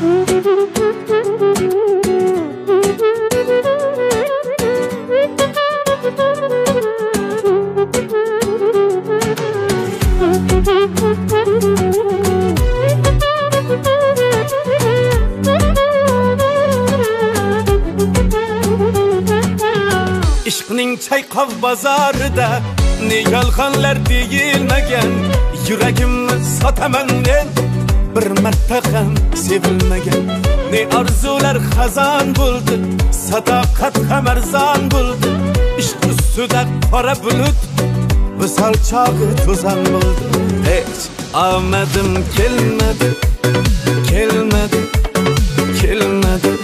İşqning çayqov bozorida ne yolg'onlar deyilmagan, yuragimni sotaman men bir marta ham sevilmagan. Ne arzular xazon bo'ldi, sadoqat ham arzon bo'ldi. Ishq ustida qora bulut visol chog'i to'zon bo'ldi. Hech omadim kelmadi, kelmadi, kelmadi.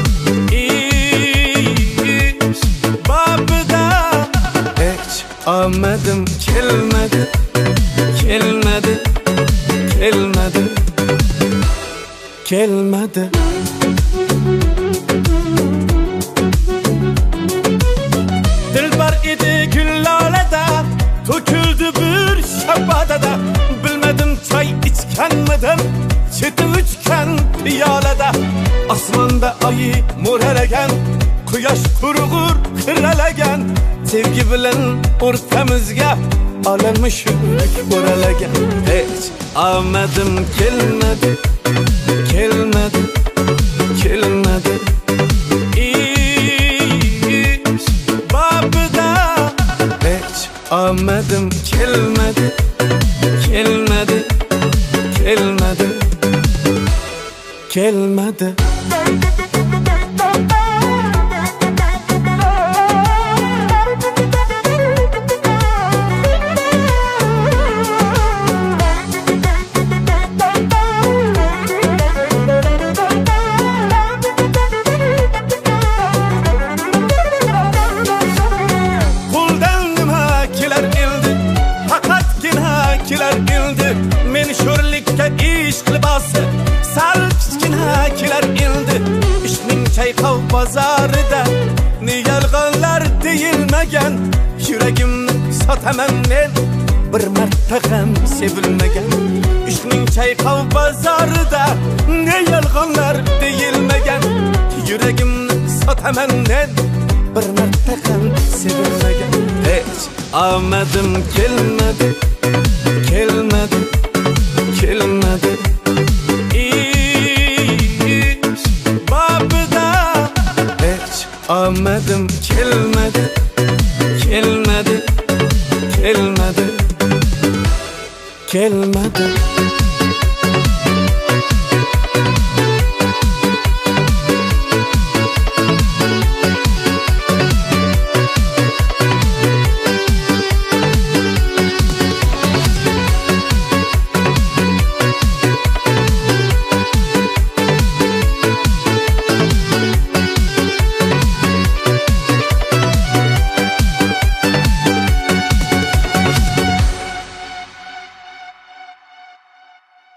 Omadim kelmedi, kelmedi, kelmedi, kelmedi. Dilbar idi güllolada, to'kildi bir shabadada. Bilmedim çay içkenmeden, cheti uchgan piyolada. Osmonda oyi mo'ralagan, quyosh qurg'ur xiralagan. Sevgi bilan o'rtamizga olamishuk o'ralagan. Hech omadim kelmadi, kelmadi, kelmadi. Ish babida hech omadim kelmadi, kelmadi, kelmadi, kelmadi. Men sho'rlikka ishq libosi sal kichkina kelar endi. Ishqning chayqov bozorida ne yolg'onlar deyilmagan, yuragimni sotaman men bir marta ham sevilmagan. Ishqning chayqov bozorida ne yolg'onlar deyilmagan, yuragimni sotaman men bir marta ham sevilmagan. Hech omadim kelmadi, kelmadi, kelmadi. Ish babida hech omadim kelmadi, kelmadi, kelmadi, kelmadi.